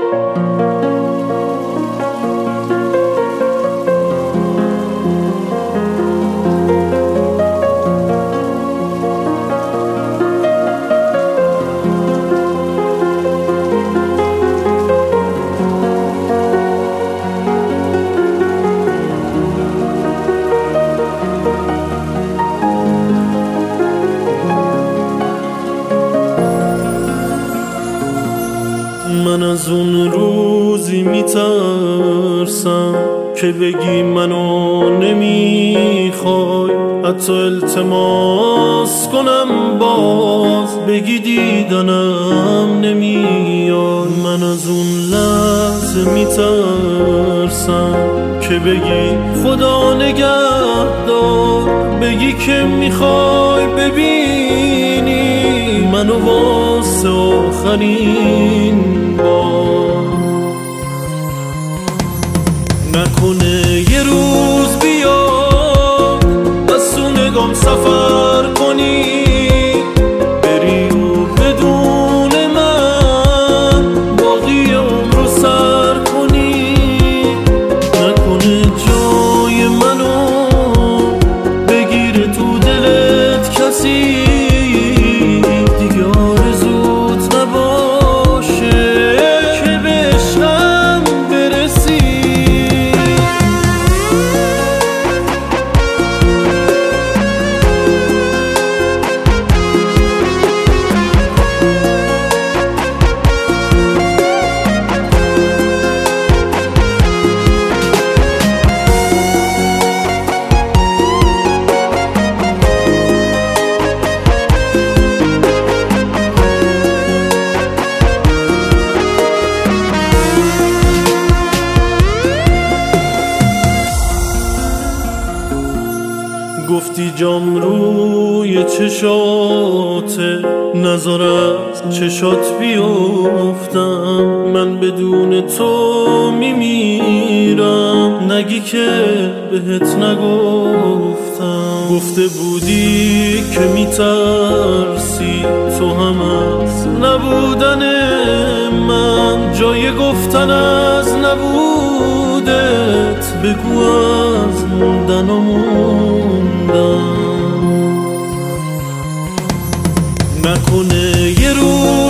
من از اون روزی میترسم که بگی منو نمیخوای، حتی التماس کنم باز بگی دیدنم نمیای. من از اون لحظه میترسم که بگی خدا نگهدار، بگی که میخوای ببینی منو واسه آخرین بار. نکنه یه روز بیاد از تو نگام سفر کنی، بری و بدون من باقی عمرو سر کنی. نکنه جای منو بگیره تو دلت کسی دیگه آرزوت نباشه که به عشقم برسی. گفتی جام روی چشاته نذار از چشات بیفتم، من بدون تو میمیرم نگی که بهت نگفتم. گفته بودی که میترسی تو هم از نبودن من، جای گفتن از نبودت بگو از موندن و موندن. نکنه یه روز